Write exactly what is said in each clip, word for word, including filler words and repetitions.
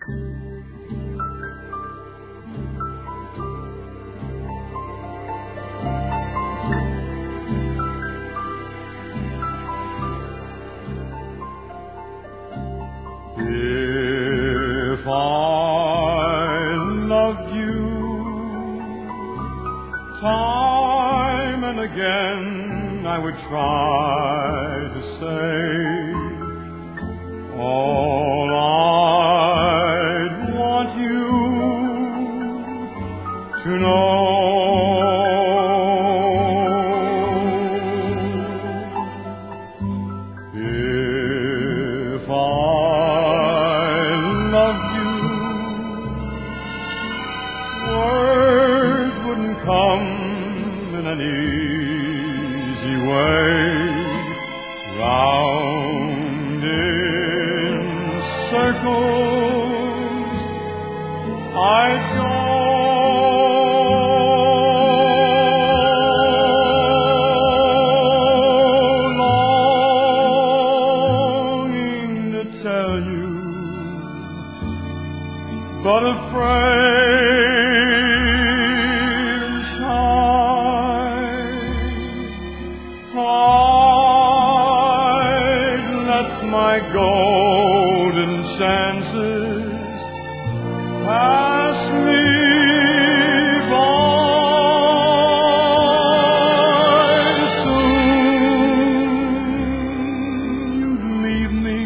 If I loved you time and again, I would try to say all I'd want you to know. If I loved you, words wouldn't come in an easy way. Round in circles I'd go, longing to tell you, but afraid and shy. I'd let my golden chances pass me by. Soon you'd leave me,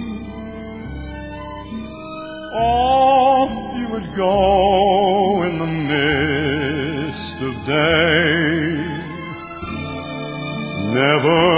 off you would go in the mist of day, never